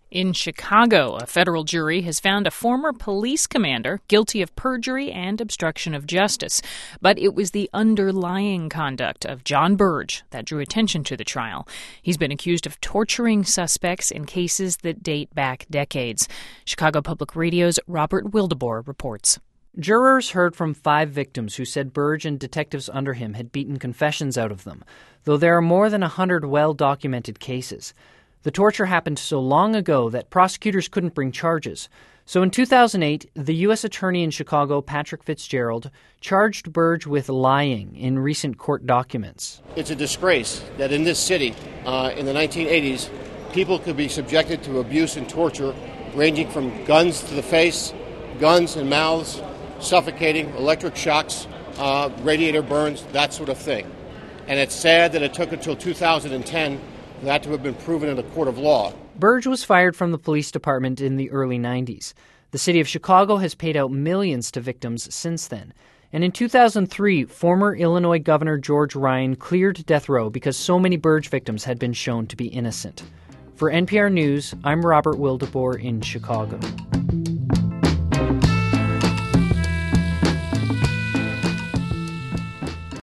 In Chicago, a federal jury has found a former police commander guilty of perjury and obstruction of justice. But it was the underlying conduct of John Burge that drew attention to the trial. He's been accused of torturing suspects in cases that date back decades. Chicago Public Radio's Robert Wildeboer reports. Jurors heard from 5 victims who said Burge and detectives under him had beaten confessions out of them, though there are more than 100 well-documented cases. The torture happened so long ago that prosecutors couldn't bring charges. So in 2008, the U.S. Attorney in Chicago, Patrick Fitzgerald, charged Burge with lying in recent court documents. It's a disgrace that in this city, in the 1980s, people could be subjected to abuse and torture ranging from guns to the face, guns in mouths, suffocating, electric shocks, radiator burns, that sort of thing. And it's sad that it took until 2010 for that to have been proven in a court of law. Burge was fired from the police department in the early 90s. The city of Chicago has paid out millions to victims since then. And in 2003, former Illinois Governor George Ryan cleared death row because so many Burge victims had been shown to be innocent. For NPR News, I'm Robert Wildeboer in Chicago.